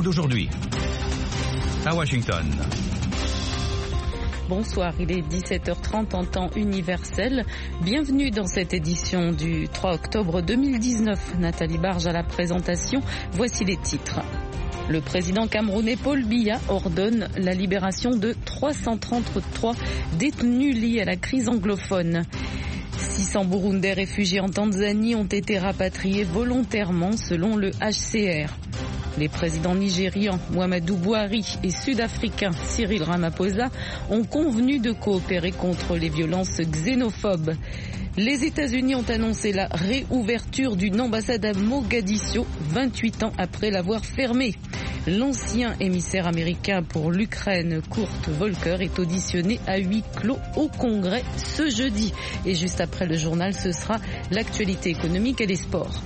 monde aujourd'hui. À Washington. Bonsoir, il est 17h30 en temps universel. Bienvenue dans cette édition du 3 octobre 2019. Nathalie Barge à la présentation. Voici les titres. Le président camerounais Paul Biya ordonne la libération de 333 détenus liés à la crise anglophone. 600 Burundais réfugiés en Tanzanie ont été rapatriés volontairement selon le HCR. Les présidents nigérians Muhammadu Buhari et sud-africains Cyril Ramaphosa ont convenu de coopérer contre les violences xénophobes. Les États-Unis ont annoncé la réouverture d'une ambassade à Mogadiscio 28 ans après l'avoir fermée. L'ancien émissaire américain pour l'Ukraine, Kurt Volker, est auditionné à huis clos au Congrès ce jeudi. Et juste après le journal, ce sera l'actualité économique et les sports.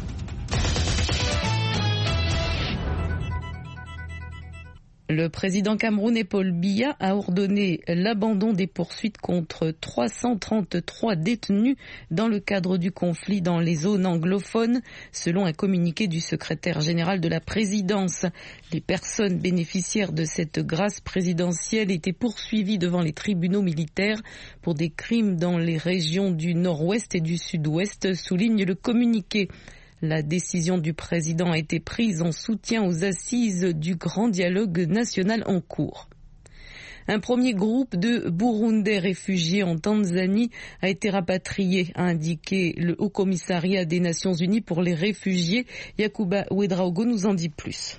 Le président camerounais Paul Biya a ordonné l'abandon des poursuites contre 333 détenus dans le cadre du conflit dans les zones anglophones, selon un communiqué du secrétaire général de la présidence. Les personnes bénéficiaires de cette grâce présidentielle étaient poursuivies devant les tribunaux militaires pour des crimes dans les régions du nord-ouest et du sud-ouest, souligne le communiqué. La décision du président a été prise en soutien aux assises du grand dialogue national en cours. Un premier groupe de Burundais réfugiés en Tanzanie a été rapatrié, a indiqué le Haut Commissariat des Nations Unies pour les réfugiés. Yakuba Ouedraogo nous en dit plus.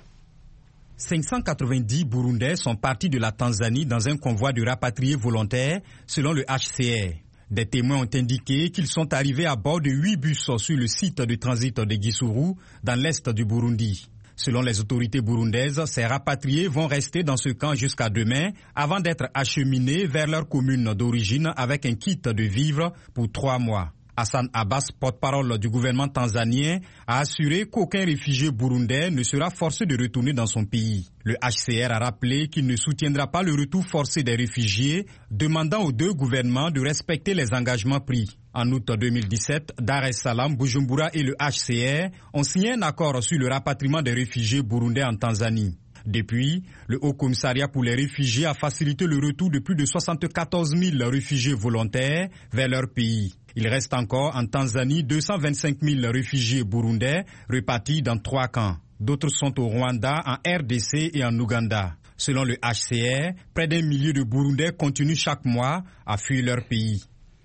590 Burundais sont partis de la Tanzanie dans un convoi de rapatriés volontaires, selon le HCR. Des témoins ont indiqué qu'ils sont arrivés à bord de 8 bus sur le site de transit de Gisuru, dans l'est du Burundi. Selon les autorités burundaises, ces rapatriés vont rester dans ce camp jusqu'à demain avant d'être acheminés vers leur commune d'origine avec un kit de vivres pour 3 mois. Hassan Abbas, porte-parole du gouvernement tanzanien, a assuré qu'aucun réfugié burundais ne sera forcé de retourner dans son pays. Le HCR a rappelé qu'il ne soutiendra pas le retour forcé des réfugiés, demandant aux deux gouvernements de respecter les engagements pris. En août 2017, Dar es Salaam, Bujumbura et le HCR ont signé un accord sur le rapatriement des réfugiés burundais en Tanzanie. Depuis, le Haut Commissariat pour les réfugiés a facilité le retour de plus de 74 000 réfugiés volontaires vers leur pays. Il reste encore en Tanzanie 225 000 réfugiés burundais répartis dans 3 camps. D'autres sont au Rwanda, en RDC et en Ouganda. Selon le HCR, près d'1 millier de Burundais continuent chaque mois à fuir leur pays.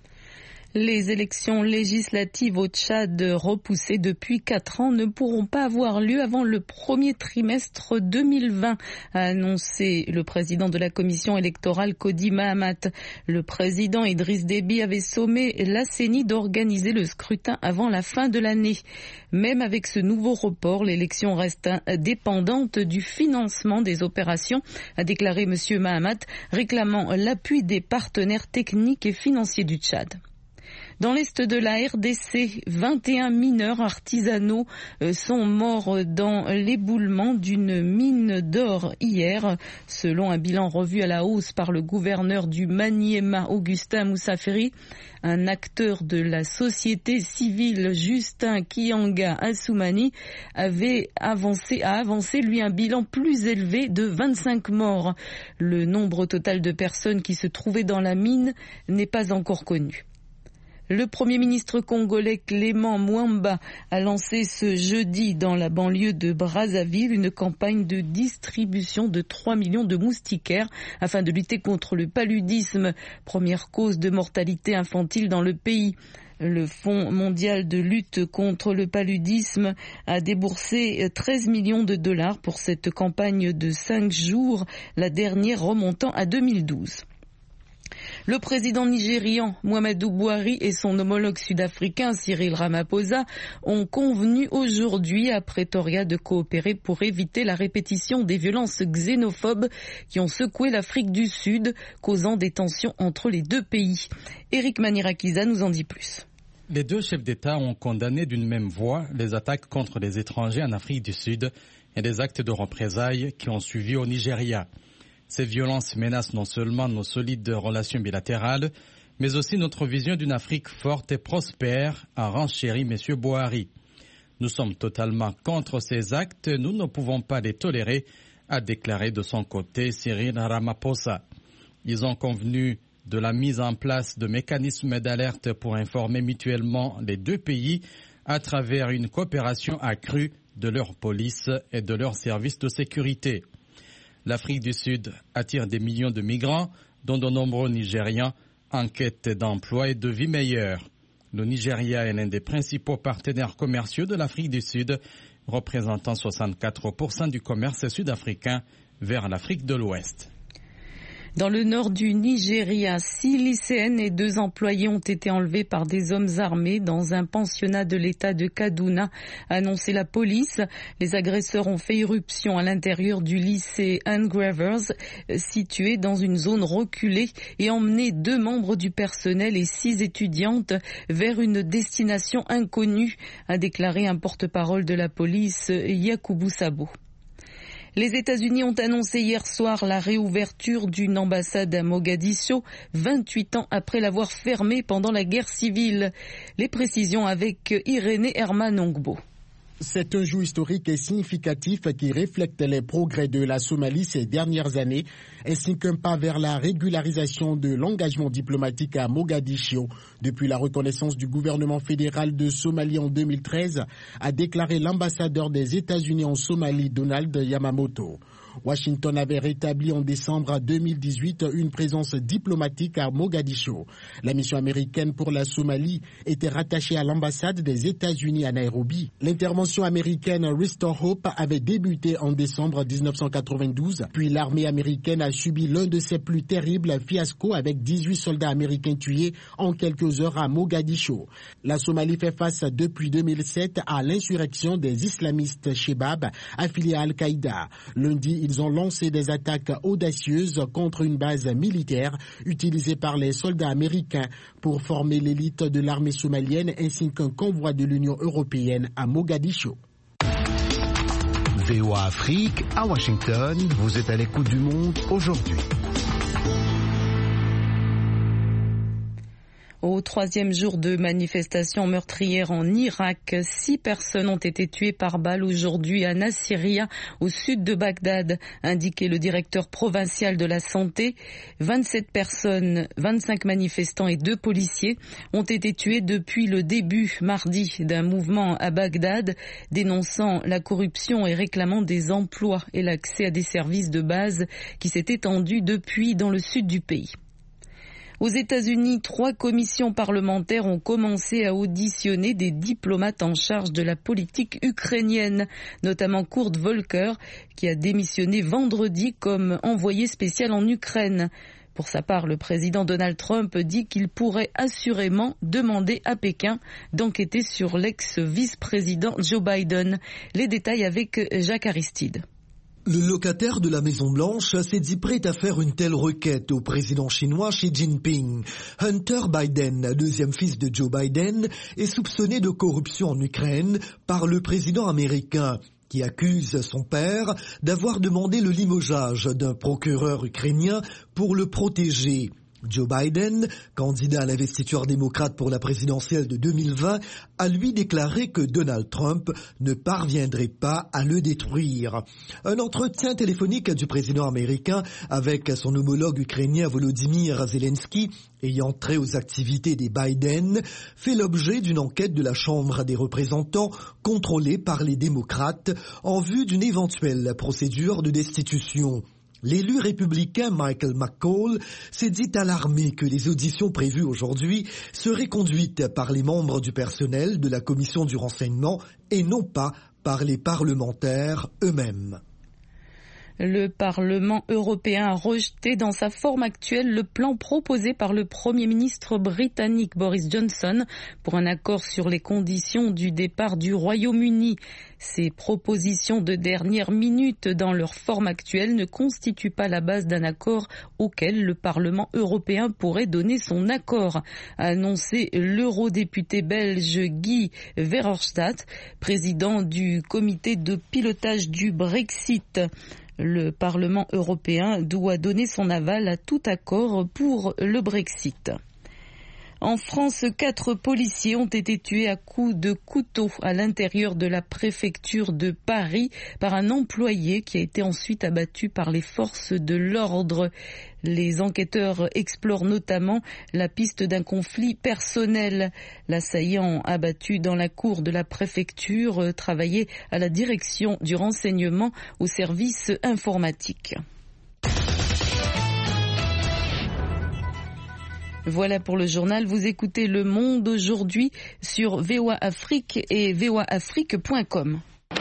Les élections législatives au Tchad repoussées depuis 4 ans ne pourront pas avoir lieu avant le premier trimestre 2020, a annoncé le président de la commission électorale Kodi Mahamat. Le président Idriss Déby avait sommé la CENI d'organiser le scrutin avant la fin de l'année. Même avec ce nouveau report, l'élection reste dépendante du financement des opérations, a déclaré M. Mahamat, réclamant l'appui des partenaires techniques et financiers du Tchad. Dans l'est de la RDC, 21 mineurs artisanaux sont morts dans l'éboulement d'une mine d'or hier, selon un bilan revu à la hausse par le gouverneur du Maniema, Augustin Moussaferi. Un acteur de la société civile, Justin Kianga Assoumani, a avancé lui un bilan plus élevé de 25 morts. Le nombre total de personnes qui se trouvaient dans la mine n'est pas encore connu. Le Premier ministre congolais Clément Mwamba a lancé ce jeudi dans la banlieue de Brazzaville une campagne de distribution de 3 millions de moustiquaires afin de lutter contre le paludisme, première cause de mortalité infantile dans le pays. Le Fonds mondial de lutte contre le paludisme a déboursé 13 millions de dollars pour cette campagne de 5 jours, la dernière remontant à 2012. Le président nigérian Muhammadu Buhari et son homologue sud-africain Cyril Ramaphosa ont convenu aujourd'hui à Pretoria de coopérer pour éviter la répétition des violences xénophobes qui ont secoué l'Afrique du Sud, causant des tensions entre les deux pays. Eric Manirakiza nous en dit plus. Les deux chefs d'État ont condamné d'une même voix les attaques contre les étrangers en Afrique du Sud et des actes de représailles qui ont suivi au Nigeria. Ces violences menacent non seulement nos solides relations bilatérales, mais aussi notre vision d'une Afrique forte et prospère, a renchéri M. Buhari. Nous sommes totalement contre ces actes, nous ne pouvons pas les tolérer, a déclaré de son côté Cyril Ramaphosa. Ils ont convenu de la mise en place de mécanismes d'alerte pour informer mutuellement les deux pays à travers une coopération accrue de leur police et de leurs services de sécurité. L'Afrique du Sud attire des millions de migrants, dont de nombreux Nigérians en quête d'emploi et de vie meilleure. Le Nigeria est l'un des principaux partenaires commerciaux de l'Afrique du Sud, représentant 64% du commerce sud-africain vers l'Afrique de l'Ouest. Dans le nord du Nigeria, 6 lycéennes et 2 employés ont été enlevés par des hommes armés dans un pensionnat de l'État de Kaduna, a annoncé la police. Les agresseurs ont fait irruption à l'intérieur du lycée Engravers, situé dans une zone reculée, et emmené 2 membres du personnel et 6 étudiantes vers une destination inconnue, a déclaré un porte-parole de la police, Yakubu Sabo. Les États-Unis ont annoncé hier soir la réouverture d'une ambassade à Mogadiscio, 28 ans après l'avoir fermée pendant la guerre civile. Les précisions avec Irénée Herman-Ongbo. C'est un jour historique et significatif qui reflète les progrès de la Somalie ces dernières années, ainsi qu'un pas vers la régularisation de l'engagement diplomatique à Mogadiscio depuis la reconnaissance du gouvernement fédéral de Somalie en 2013, a déclaré l'ambassadeur des États-Unis en Somalie, Donald Yamamoto. Washington avait rétabli en décembre 2018 une présence diplomatique à Mogadiscio. La mission américaine pour la Somalie était rattachée à l'ambassade des États-Unis à Nairobi. L'intervention américaine Restore Hope avait débuté en décembre 1992, puis l'armée américaine a subi l'un de ses plus terribles fiascos avec 18 soldats américains tués en quelques heures à Mogadiscio. La Somalie fait face depuis 2007 à l'insurrection des islamistes Shebab affiliés à Al-Qaïda. Lundi, ils ont lancé des attaques audacieuses contre une base militaire utilisée par les soldats américains pour former l'élite de l'armée somalienne ainsi qu'un convoi de l'Union européenne à Mogadiscio. VOA Afrique à Washington, vous êtes à l'écoute du monde aujourd'hui. Au 3e jour de manifestation meurtrière en Irak, 6 personnes ont été tuées par balle aujourd'hui à Nasiriyah, au sud de Bagdad, indiqué le directeur provincial de la santé. 27 personnes, 25 manifestants et 2 policiers ont été tués depuis le début mardi d'un mouvement à Bagdad, dénonçant la corruption et réclamant des emplois et l'accès à des services de base qui s'est étendu depuis dans le sud du pays. Aux États-Unis, 3 commissions parlementaires ont commencé à auditionner des diplomates en charge de la politique ukrainienne, notamment Kurt Volker, qui a démissionné vendredi comme envoyé spécial en Ukraine. Pour sa part, le président Donald Trump dit qu'il pourrait assurément demander à Pékin d'enquêter sur l'ex-vice-président Joe Biden. Les détails avec Jacques Aristide. Le locataire de la Maison-Blanche s'est dit prêt à faire une telle requête au président chinois Xi Jinping. Hunter Biden, deuxième fils de Joe Biden, est soupçonné de corruption en Ukraine par le président américain, qui accuse son père d'avoir demandé le limogeage d'un procureur ukrainien pour le protéger. Joe Biden, candidat à l'investiture démocrate pour la présidentielle de 2020, a lui déclaré que Donald Trump ne parviendrait pas à le détruire. Un entretien téléphonique du président américain avec son homologue ukrainien Volodymyr Zelensky, ayant trait aux activités des Biden, fait l'objet d'une enquête de la Chambre des représentants contrôlée par les démocrates en vue d'une éventuelle procédure de destitution. L'élu républicain Michael McCaul s'est dit alarmé que les auditions prévues aujourd'hui seraient conduites par les membres du personnel de la commission du renseignement et non pas par les parlementaires eux-mêmes. Le Parlement européen a rejeté dans sa forme actuelle le plan proposé par le Premier ministre britannique Boris Johnson pour un accord sur les conditions du départ du Royaume-Uni. Ces propositions de dernière minute dans leur forme actuelle ne constituent pas la base d'un accord auquel le Parlement européen pourrait donner son accord, a annoncé l'eurodéputé belge Guy Verhofstadt, président du comité de pilotage du Brexit. Le Parlement européen doit donner son aval à tout accord pour le Brexit. En France, 4 policiers ont été tués à coups de couteau à l'intérieur de la préfecture de Paris par un employé qui a été ensuite abattu par les forces de l'ordre. Les enquêteurs explorent notamment la piste d'un conflit personnel. L'assaillant abattu dans la cour de la préfecture travaillait à la direction du renseignement au service informatique. Voilà pour le journal. Vous écoutez Le Monde aujourd'hui sur VOA Afrique et voaafrique.com.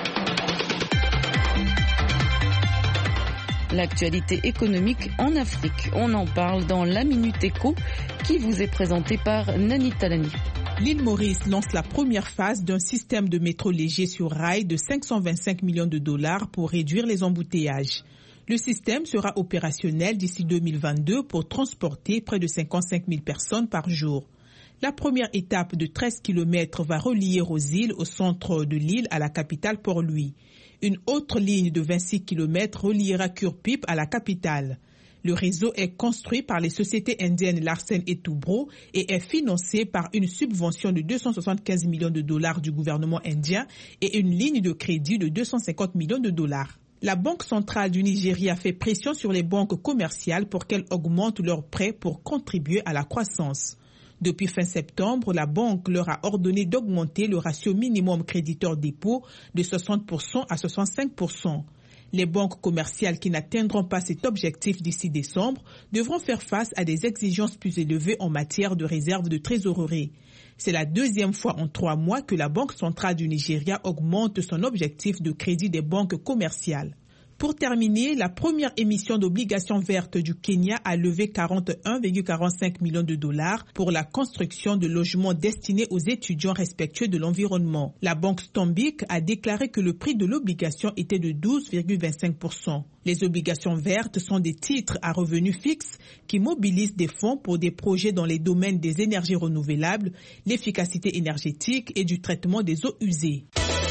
L'actualité économique en Afrique. On en parle dans la Minute Éco qui vous est présentée par Nani Talani. L'île Maurice lance la première phase d'un système de métro léger sur rail de 525 millions de dollars pour réduire les embouteillages. Le système sera opérationnel d'ici 2022 pour transporter près de 55 000 personnes par jour. La première étape de 13 km va relier aux îles au centre de l'île à la capitale Port-Louis. Une autre ligne de 26 km reliera Curepipe à la capitale. Le réseau est construit par les sociétés indiennes Larsen et Toubro et est financé par une subvention de 275 millions de dollars du gouvernement indien et une ligne de crédit de 250 millions de dollars. La Banque centrale du Nigeria fait pression sur les banques commerciales pour qu'elles augmentent leurs prêts pour contribuer à la croissance. Depuis fin septembre, la banque leur a ordonné d'augmenter le ratio minimum créditeur-dépôt de 60% à 65%. Les banques commerciales qui n'atteindront pas cet objectif d'ici décembre devront faire face à des exigences plus élevées en matière de réserve de trésorerie. C'est la deuxième fois en 3 mois que la Banque centrale du Nigeria augmente son objectif de crédit des banques commerciales. Pour terminer, la première émission d'obligations vertes du Kenya a levé 41,45 millions de dollars pour la construction de logements destinés aux étudiants respectueux de l'environnement. La banque Stanbic a déclaré que le prix de l'obligation était de 12,25%. Les obligations vertes sont des titres à revenus fixes qui mobilisent des fonds pour des projets dans les domaines des énergies renouvelables, l'efficacité énergétique et du traitement des eaux usées.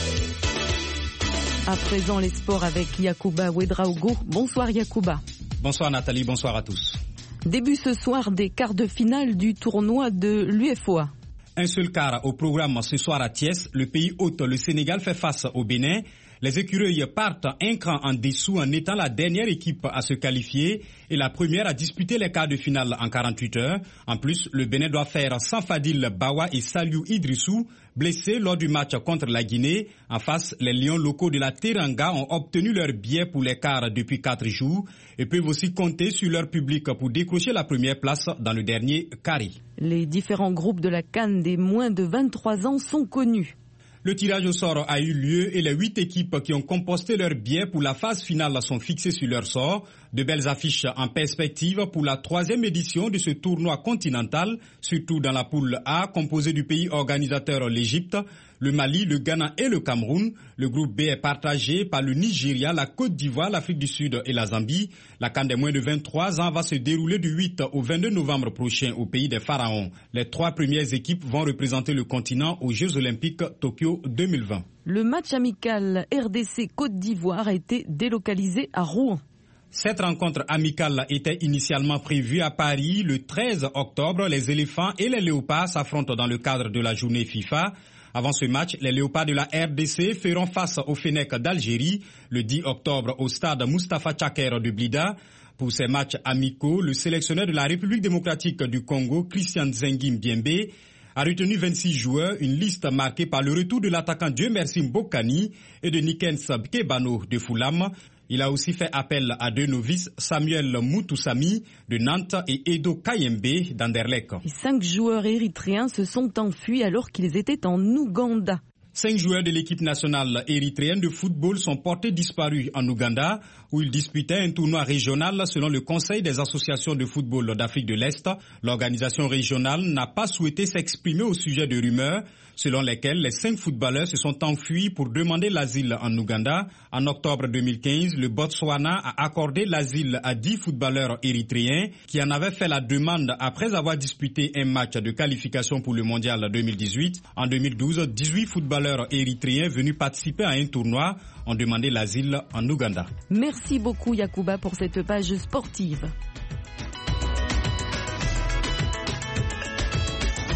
À présent, les sports avec Yacouba Ouedraogo. Bonsoir Yacouba. Bonsoir Nathalie, bonsoir à tous. Début ce soir des quarts de finale du tournoi de l'UFOA. Un seul quart au programme ce soir à Thiès. Le pays hôte, le Sénégal, fait face au Bénin. Les écureuils partent un cran en dessous en étant la dernière équipe à se qualifier et la première à disputer les quarts de finale en 48 heures. En plus, le Bénin doit faire sans Fadil Bawa et Saliou Idrissou, blessés lors du match contre la Guinée. En face, les lions locaux de la Teranga ont obtenu leur billet pour les quarts depuis 4 jours et peuvent aussi compter sur leur public pour décrocher la première place dans le dernier carré. Les différents groupes de la CAN des moins de 23 ans sont connus. Le tirage au sort a eu lieu et les 8 équipes qui ont composté leurs billets pour la phase finale sont fixées sur leur sort. De belles affiches en perspective pour la 3e édition de ce tournoi continental, surtout dans la poule A composée du pays organisateur l'Égypte, le Mali, le Ghana et le Cameroun. Le groupe B est partagé par le Nigeria, la Côte d'Ivoire, l'Afrique du Sud et la Zambie. La CAN des moins de 23 ans va se dérouler du 8 au 22 novembre prochain au pays des Pharaons. Les 3 premières équipes vont représenter le continent aux Jeux Olympiques Tokyo 2020. Le match amical RDC-Côte d'Ivoire a été délocalisé à Rouen. Cette rencontre amicale était initialement prévue à Paris le 13 octobre. Les éléphants et les léopards s'affrontent dans le cadre de la journée FIFA. Avant ce match, les léopards de la RDC feront face aux Fennecs d'Algérie le 10 octobre au stade Moustapha Tchaker de Blida. Pour ces matchs amicaux, le sélectionneur de la République démocratique du Congo, Christian Nzengi Mbiembe, a retenu 26 joueurs, une liste marquée par le retour de l'attaquant Dieu Merci Mbokani et de Nikens Kebano de Fulham. Il a aussi fait appel à 2 novices, Samuel Moutoussami de Nantes et Edo Kayembe d'Anderlecht. 5 joueurs érythréens se sont enfuis alors qu'ils étaient en Ouganda. 5 joueurs de l'équipe nationale érythréenne de football sont portés disparus en Ouganda, où ils disputaient un tournoi régional selon le Conseil des associations de football d'Afrique de l'Est. L'organisation régionale n'a pas souhaité s'exprimer au sujet de rumeurs selon lesquelles les 5 footballeurs se sont enfuis pour demander l'asile en Ouganda. En octobre 2015, le Botswana a accordé l'asile à 10 footballeurs érythréens qui en avaient fait la demande après avoir disputé un match de qualification pour le Mondial 2018. En 2012, 18 footballeurs érythréens venus participer à un tournoi ont demandé l'asile en Ouganda. Merci beaucoup Yacouba pour cette page sportive.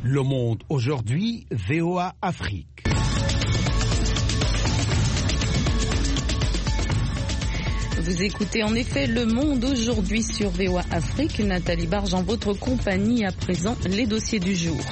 Le Monde aujourd'hui, VOA Afrique. Vous écoutez en effet Le Monde aujourd'hui sur VOA Afrique. Nathalie Barge en votre compagnie. À présent, les dossiers du jour.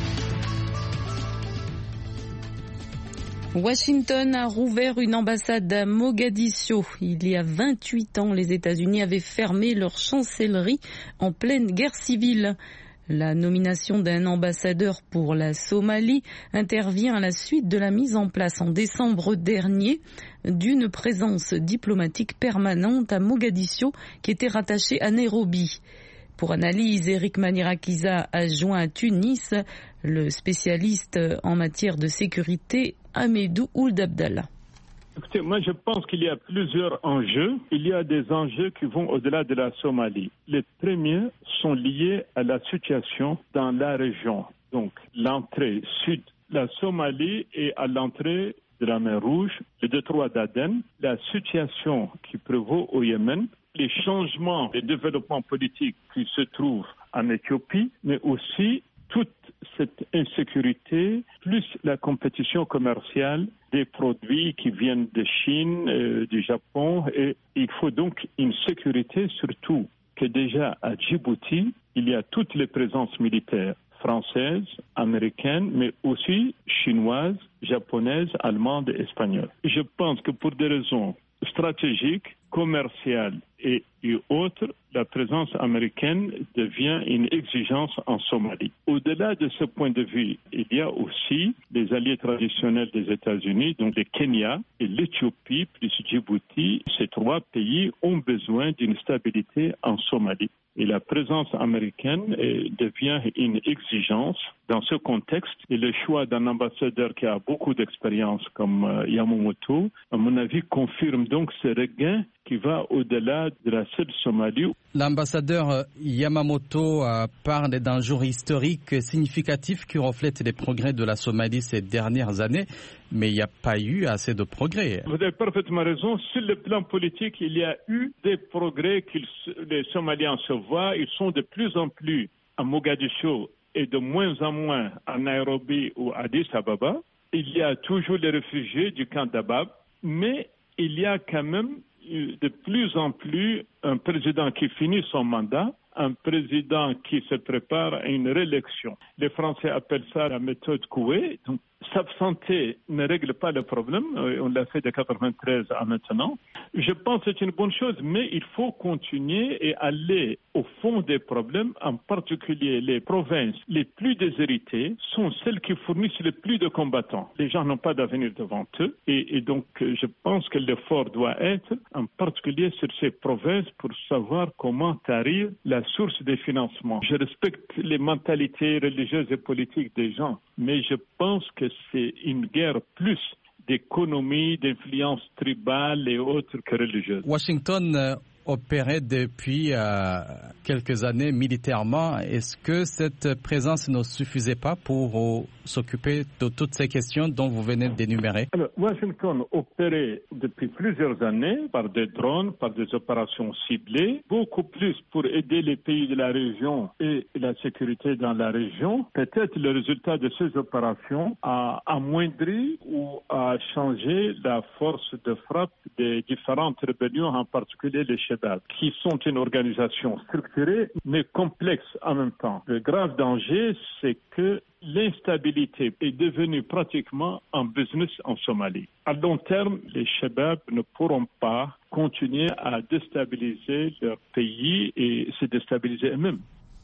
Washington a rouvert une ambassade à Mogadiscio. Il y a 28 ans, les États-Unis avaient fermé leur chancellerie en pleine guerre civile. La nomination d'un ambassadeur pour la Somalie intervient à la suite de la mise en place en décembre dernier d'une présence diplomatique permanente à Mogadiscio qui était rattachée à Nairobi. Pour analyse, Eric Manirakiza a joint à Tunis le spécialiste en matière de sécurité Ahmedou Ould Abdallah. Écoutez, moi je pense qu'il y a plusieurs enjeux. Il y a des enjeux qui vont au-delà de la Somalie. Les premiers sont liés à la situation dans la région. Donc l'entrée sud, la Somalie est à l'entrée de la mer Rouge, le détroit d'Aden, la situation qui prévaut au Yémen, les changements, les développements politiques qui se trouvent en Éthiopie, mais aussi toute cette insécurité, plus la compétition commerciale des produits qui viennent de Chine, du Japon. Et il faut donc une sécurité, surtout que déjà à Djibouti, il y a toutes les présences militaires françaises, américaines, mais aussi chinoises, japonaises, allemandes et espagnoles. Je pense que pour des raisons stratégiques, commerciales et autres, la présence américaine devient une exigence en Somalie. Au-delà de ce point de vue, il y a aussi les alliés traditionnels des États-Unis, donc le Kenya et l'Éthiopie, plus Djibouti. Ces trois pays ont besoin d'une stabilité en Somalie. Et la présence américaine devient une exigence dans ce contexte. Et le choix d'un ambassadeur qui a beaucoup d'expérience comme Yamamoto, à mon avis, confirme donc ce regain qui va au-delà de la seule Somalie. L'ambassadeur Yamamoto parle d'un jour historique significatif qui reflète les progrès de la Somalie ces dernières années, mais il n'y a pas eu assez de progrès. Vous avez parfaitement raison. Sur le plan politique, il y a eu des progrès que les Somaliens se voient. Ils sont de plus en plus à Mogadiscio et de moins en moins à Nairobi ou à Addis Ababa. Il y a toujours les réfugiés du camp d'Abab, mais il y a quand même de plus en plus un président qui finit son mandat, un président qui se prépare à une réélection. Les Français appellent ça la méthode Coué. Donc, s'absenter ne règle pas le problème. On l'a fait de 1993 à maintenant. Je pense que c'est une bonne chose, mais il faut continuer et aller au fond des problèmes, en particulier les provinces les plus déshéritées sont celles qui fournissent le plus de combattants. Les gens n'ont pas d'avenir devant eux et donc je pense que l'effort doit être en particulier sur ces provinces pour savoir comment tarir la source des financements. Je respecte les mentalités religieuses et politiques des gens, mais je pense que c'est une guerre plus d'économie, d'influence tribale et autres que religieuse. Washington opérait depuis quelques années militairement. Est-ce que cette présence ne suffisait pas pour s'occuper de toutes ces questions dont vous venez d'énumérer? Alors, Washington opérait depuis plusieurs années par des drones, par des opérations ciblées, beaucoup plus pour aider les pays de la région et la sécurité dans la région. Peut-être le résultat de ces opérations a amoindri ou a changé la force de frappe des différentes rébellions, en particulier les Shebab, qui sont une organisation structurée mais complexe en même temps. Le grave danger, c'est que l'instabilité est devenue pratiquement un business en Somalie. À long terme, les Shebab ne pourront pas continuer à déstabiliser leur pays et se déstabiliser eux-mêmes.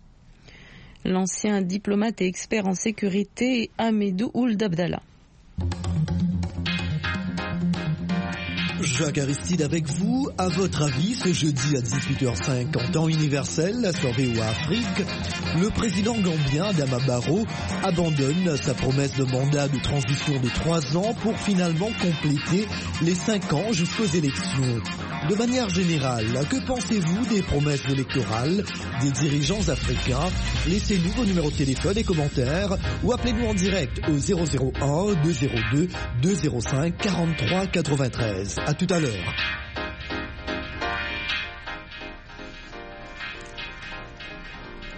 L'ancien diplomate et expert en sécurité Ahmedou Ould Abdallah. Jacques Aristide avec vous. À votre avis, ce jeudi à 18h05 en temps universel sur VOA Afrique, le président gambien Adama Barrow abandonne sa promesse de mandat de transition de 3 ans pour finalement compléter les 5 ans jusqu'aux élections. De manière générale, que pensez-vous des promesses électorales des dirigeants africains? Laissez-nous vos numéros de téléphone et commentaires ou appelez-nous en direct au 001 202 205 43 93. À tout à l'heure.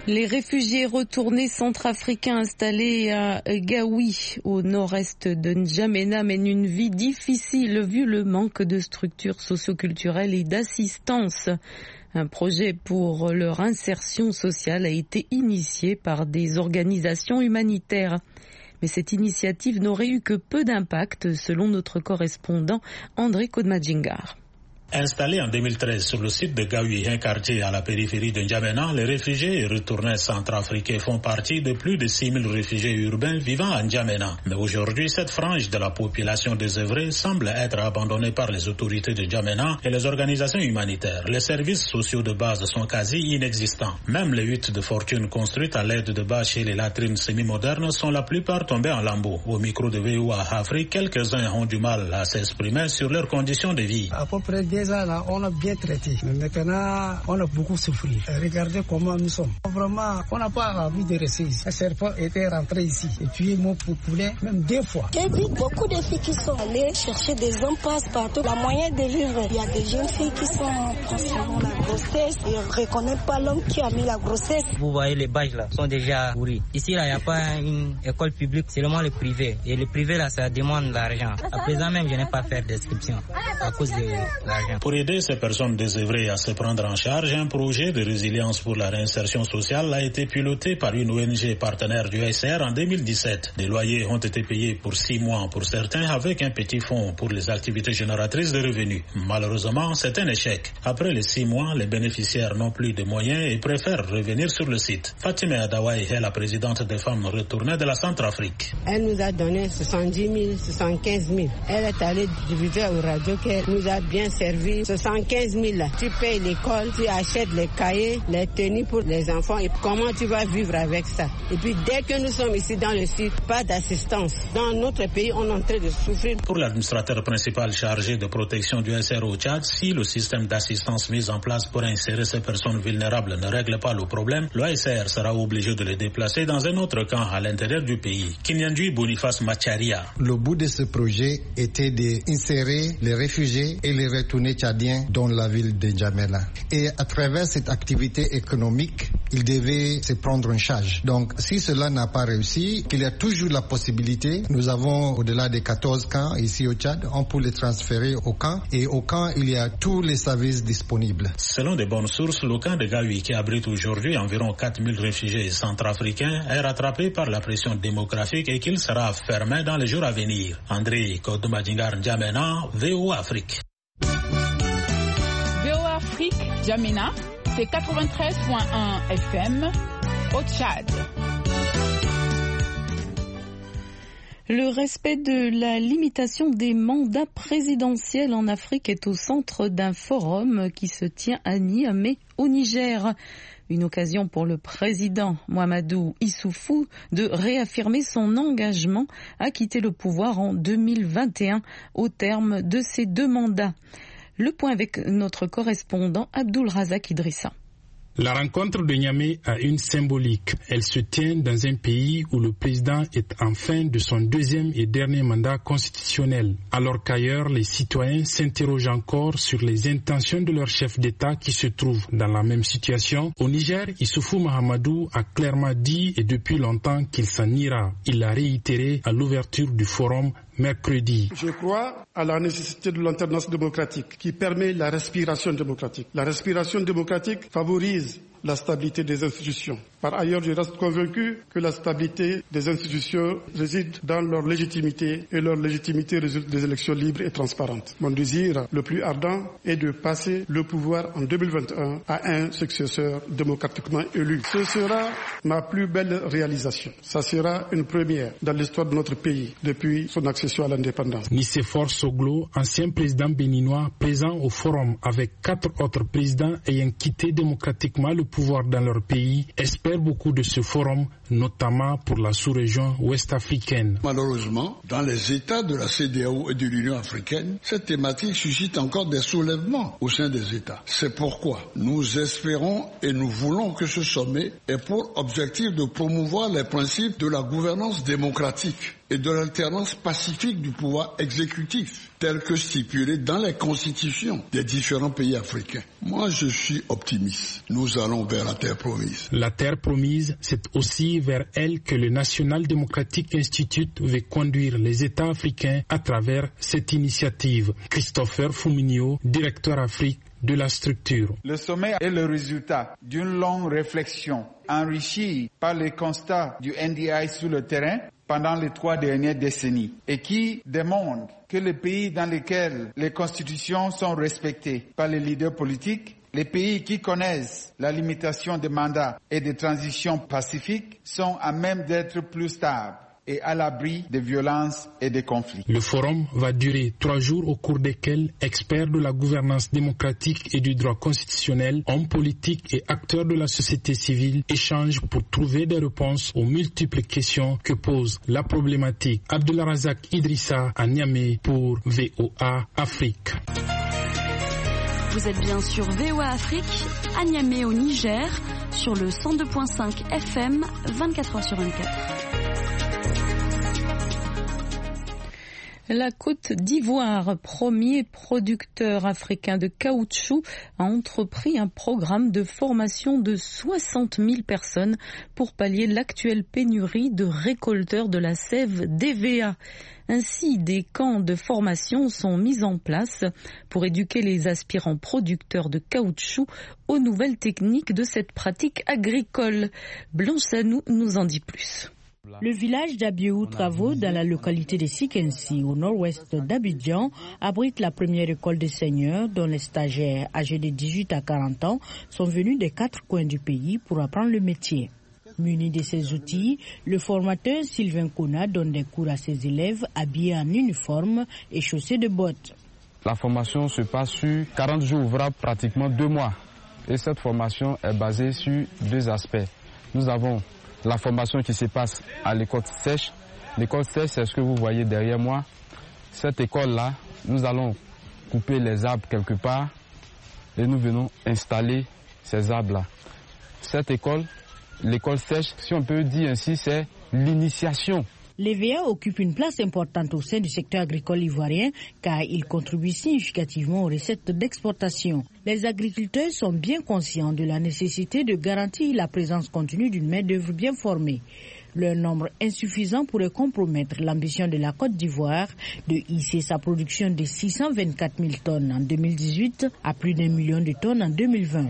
Les réfugiés retournés centrafricains installés à Gaoui, au nord-est de N'Djamena, mènent une vie difficile vu le manque de structures socioculturelles et d'assistance. Un projet pour leur insertion sociale a été initié par des organisations humanitaires. Mais cette initiative n'aurait eu que peu d'impact, selon notre correspondant André Kodmadjingar. Installés en 2013 sur le site de Gaoui, un quartier à la périphérie de N'Djamena, les réfugiés et retournés centrafricains font partie de plus de 6 000 réfugiés urbains vivant à N'Djamena. Mais aujourd'hui, cette frange de la population désœuvrée semble être abandonnée par les autorités de N'Djamena et les organisations humanitaires. Les services sociaux de base sont quasi inexistants. Même les huttes de fortune construites à l'aide de bâches et les latrines semi-modernes sont la plupart tombées en lambeaux. Au micro de VOA Afrique, quelques-uns ont du mal à s'exprimer sur leurs conditions de vie. Déjà là, on a bien traité. Mais maintenant, on a beaucoup souffert. Regardez comment nous sommes. Vraiment, on n'a pas envie de rester ici. Un serpent était rentré ici. Et puis, mon poulet, même 2 fois. J'ai vu beaucoup de filles qui sont allées chercher des hommes partout. La moyen de vivre. Il y a des jeunes filles qui sont concernant la grossesse. Ils ne reconnaissent pas l'homme qui a mis la grossesse. Vous voyez, les bâches là sont déjà pourris. Ici, là, il n'y a pas une école publique, c'est seulement le privé. Et le privé, là, ça demande l'argent. À présent même, je n'ai pas fait d'inscription à cause de l'argent. Pour aider ces personnes désœuvrées à se prendre en charge, un projet de résilience pour la réinsertion sociale a été piloté par une ONG partenaire du HCR en 2017. Des loyers ont été payés pour 6 mois pour certains avec un petit fonds pour les activités génératrices de revenus. Malheureusement, c'est un échec. Après les 6 mois, les bénéficiaires n'ont plus de moyens et préfèrent revenir sur le site. Fatima Adawai est la présidente des femmes retournées de la Centrafrique. Elle nous a donné 70 000, 75 000. Elle est allée diviser au radio qu'elle nous a bien servi. 75 000 là. Tu payes l'école, tu achètes les cahiers, les tenues pour les enfants et comment tu vas vivre avec ça. Et puis dès que nous sommes ici dans le site, pas d'assistance. Dans notre pays, on est en train de souffrir. Pour l'administrateur principal chargé de protection du SR au Tchad, si le système d'assistance mis en place pour insérer ces personnes vulnérables ne règle pas le problème, le SR sera obligé de les déplacer dans un autre camp à l'intérieur du pays. Kinyanjui Boniface Macharia. Le but de ce projet était d'insérer les réfugiés et les retournés tchadiens dans la ville de N'Djamena. Et à travers cette activité économique, ils devaient se prendre en charge. Donc, si cela n'a pas réussi, il y a toujours la possibilité. Nous avons au-delà de 14 camps ici au Tchad. On peut les transférer au camp. Et au camp, il y a tous les services disponibles. Selon de bonnes sources, le camp de Gaoui, qui abrite aujourd'hui environ 4000 réfugiés centrafricains, est rattrapé par la pression démographique et qu'il sera fermé dans les jours à venir. André Kodmadjingar N'Djamena, VOA Afrique. VOA Afrique, N'Djamena, c'est 93.1 FM au Tchad. Le respect de la limitation des mandats présidentiels en Afrique est au centre d'un forum qui se tient à Niamey, au Niger. Une occasion pour le président Mahamadou Issoufou de réaffirmer son engagement à quitter le pouvoir en 2021 au terme de ses 2 mandats. Le point avec notre correspondant Abdul Razak Idrissa. La rencontre de Niamey a une symbolique. Elle se tient dans un pays où le président est en fin de son 2e et dernier mandat constitutionnel. Alors qu'ailleurs, les citoyens s'interrogent encore sur les intentions de leur chef d'État qui se trouve dans la même situation. Au Niger, Issoufou Mahamadou a clairement dit et depuis longtemps qu'il s'en ira. Il l'a réitéré à l'ouverture du forum mercredi. Je crois à la nécessité de l'alternance démocratique qui permet la respiration démocratique. La respiration démocratique favorise la stabilité des institutions. Par ailleurs, je reste convaincu que la stabilité des institutions réside dans leur légitimité et leur légitimité résulte des élections libres et transparentes. Mon désir le plus ardent est de passer le pouvoir en 2021 à un successeur démocratiquement élu. Ce sera ma plus belle réalisation. Ça sera une première dans l'histoire de notre pays depuis son accession à l'indépendance. Nicéphore Soglo, ancien président béninois, présent au forum avec 4 autres présidents ayant quitté démocratiquement le pouvoir dans leur pays, espère beaucoup de ce forum, notamment pour la sous-région ouest-africaine. Malheureusement, dans les États de la CEDEAO et de l'Union africaine, cette thématique suscite encore des soulèvements au sein des États. C'est pourquoi nous espérons et nous voulons que ce sommet ait pour objectif de promouvoir les principes de la gouvernance démocratique et de l'alternance pacifique du pouvoir exécutif, tel que stipulé dans les constitutions des différents pays africains. Moi, je suis optimiste. Nous allons vers la terre promise. La terre promise, c'est aussi vers elle que le National Democratic Institute veut conduire les États africains à travers cette initiative. Christopher Fuminio, directeur Afrique de la structure. Le sommet est le résultat d'une longue réflexion enrichie par les constats du NDI sur le terrain pendant les 3 dernières décennies et qui démontre que les pays dans lesquels les constitutions sont respectées par les leaders politiques, les pays qui connaissent la limitation des mandats et des transitions pacifiques sont à même d'être plus stables et à l'abri des violences et des conflits. Le forum va durer 3 jours au cours desquels experts de la gouvernance démocratique et du droit constitutionnel, hommes politiques et acteurs de la société civile échangent pour trouver des réponses aux multiples questions que pose la problématique. Abdelrazak Idrissa à Niamey pour VOA Afrique. Vous êtes bien sur VOA Afrique, à Niamey au Niger, sur le 102.5 FM, 24h sur 24. La Côte d'Ivoire, premier producteur africain de caoutchouc, a entrepris un programme de formation de 60 000 personnes pour pallier l'actuelle pénurie de récolteurs de la sève d'EVA. Ainsi, des camps de formation sont mis en place pour éduquer les aspirants producteurs de caoutchouc aux nouvelles techniques de cette pratique agricole. Blanche Sanou nous en dit plus. Le village d'Abiou Travaux, dans la localité de Sikensi, au nord-ouest d'Abidjan, abrite la première école des seigneurs dont les stagiaires âgés de 18 à 40 ans sont venus des 4 coins du pays pour apprendre le métier. Muni de ces outils, le formateur Sylvain Kona donne des cours à ses élèves habillés en uniforme et chaussés de bottes. La formation se passe sur 40 jours ouvrables, pratiquement 2 mois. Et cette formation est basée sur 2 aspects. Nous avons la formation qui se passe à l'école sèche. L'école sèche, c'est ce que vous voyez derrière moi. Cette école-là, nous allons couper les arbres quelque part et nous venons installer ces arbres-là. Cette école, l'école sèche, si on peut dire ainsi, c'est l'initiation. L'EVA occupe une place importante au sein du secteur agricole ivoirien car il contribue significativement aux recettes d'exportation. Les agriculteurs sont bien conscients de la nécessité de garantir la présence continue d'une main-d'œuvre bien formée. Leur nombre insuffisant pourrait compromettre l'ambition de la Côte d'Ivoire de hisser sa production de 624 000 tonnes en 2018 à plus d'1 million de tonnes en 2020.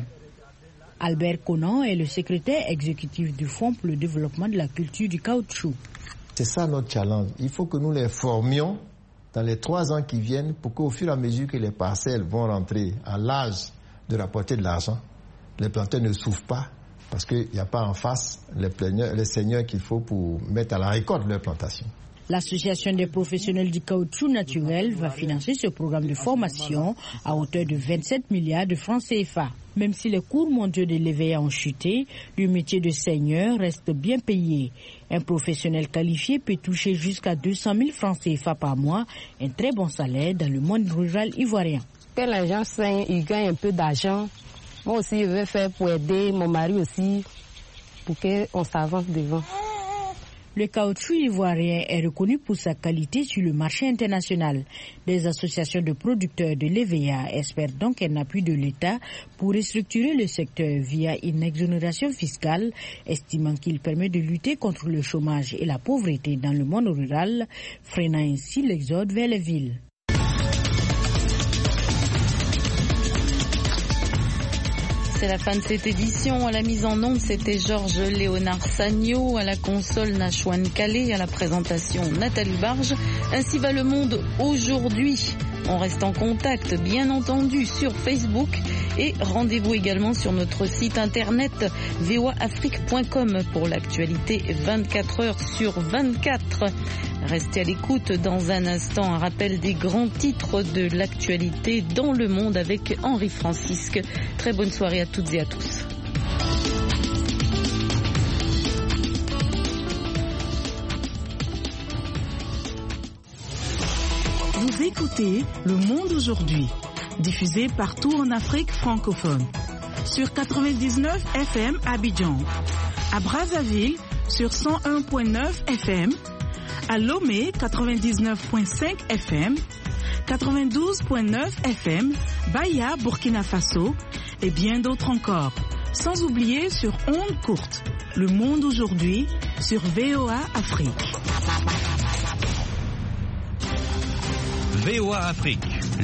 Albert Conan est le secrétaire exécutif du Fonds pour le développement de la culture du caoutchouc. C'est ça notre challenge. Il faut que nous les formions dans les 3 ans qui viennent pour qu'au fur et à mesure que les parcelles vont rentrer à l'âge de rapporter de l'argent, les planteurs ne souffrent pas parce qu'il n'y a pas en face les seigneurs qu'il faut pour mettre à la récolte leur plantation. L'Association des professionnels du caoutchouc naturel va financer ce programme de formation à hauteur de 27 milliards de francs CFA. Même si les cours mondiaux de l'EVA ont chuté, le métier de seigneur reste bien payé. Un professionnel qualifié peut toucher jusqu'à 200 000 francs CFA par mois, un très bon salaire dans le monde rural ivoirien. Que les gens saignent, ils gagnent un peu d'argent. Moi aussi, je vais faire pour aider mon mari aussi, pour qu'on s'avance devant. Le caoutchouc ivoirien est reconnu pour sa qualité sur le marché international. Des associations de producteurs de l'EVA espèrent donc un appui de l'État pour restructurer le secteur via une exonération fiscale, estimant qu'il permet de lutter contre le chômage et la pauvreté dans le monde rural, freinant ainsi l'exode vers les villes. C'est la fin de cette édition. À la mise en onde, c'était Georges Léonard Sagno, à la console Nachouane Calais, à la présentation Nathalie Barge. Ainsi va le monde aujourd'hui. On reste en contact, bien entendu, sur Facebook et rendez-vous également sur notre site internet voaafrique.com pour l'actualité 24 heures sur 24. Restez à l'écoute. Dans un instant, un rappel des grands titres de l'actualité dans le monde avec Henri Francisque. Très bonne soirée à toutes et à tous. Vous écoutez Le Monde aujourd'hui, diffusé partout en Afrique francophone. Sur 99 FM Abidjan, à Brazzaville sur 101.9 FM, À Lomé, 99.5 FM, 92.9 FM, Bahia, Burkina Faso et bien d'autres encore. Sans oublier sur ondes courtes, Le Monde aujourd'hui sur VOA Afrique. VOA Afrique.